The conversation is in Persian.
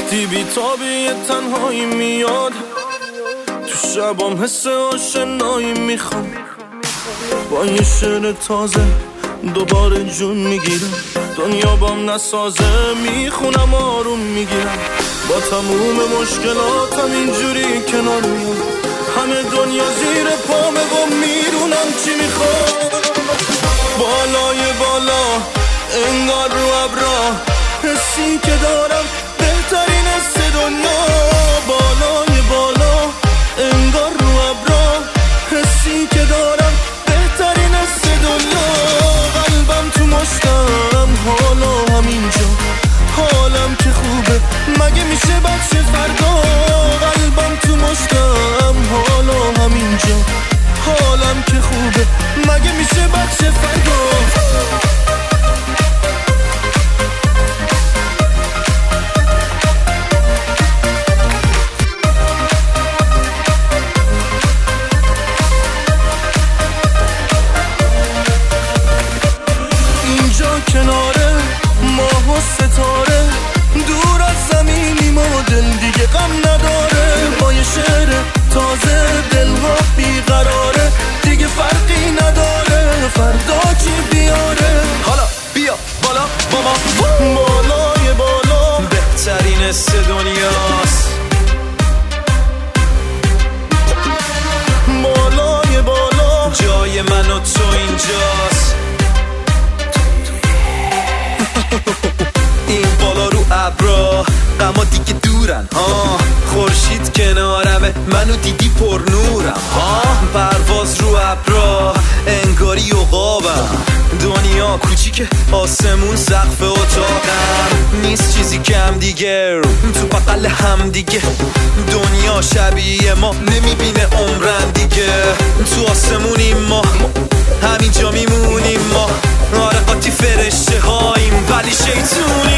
وقتی بی تابی تنهایی میاد، تو شبام حس آشنایی میخوام. با یه شعر تازه دوباره جون میگیرم، دنیا بام نسازه میخونم آروم میگیرم. با تموم مشکلاتم اینجوری کنار میام، همه دنیا زیر پامه و میدونم چی میخوام. بالای بالا انگار رو ابرا، حسی که دارم بهترین حس دنیا. بالای بالا انگار رو ابرا، حسی که دارم بهترین حس دنیا. قلبم تو مشتم حالا همینجا، حالم که خوبه مگه میشه بچه فردا. قلبم تو مشتم حالا همینجا، حالم که خوبه مگه میشه بچه فردا. کناره ماه و ستاره، دور از زمینیم و دل دیگه غم نداره. با یه شعر تازه دلها بیقراره، دیگه فرقی نداره فردا چی بیاره. حالا بیا بالا با ما، بالای بالا بهترین حس دنیاست. بالای بالا جای من و تو اینجاست. این بالا رو ابرا غما دیگه دورن ها، خورشید کنارمه منو دیدی پر نورم ها. پرواز رو ابرا انگاری عقابم، دنیا کوچیکه آسمون سقف اتاقم. نیست چیزی کم دیگه تو بغل هم دیگه، دنیا شبیه ما نمیبینه عمرن دیگه. تو آسمونیم ما همینجا میمونیم ما، آره قاطی فرشته هاییم ولی شیطونی.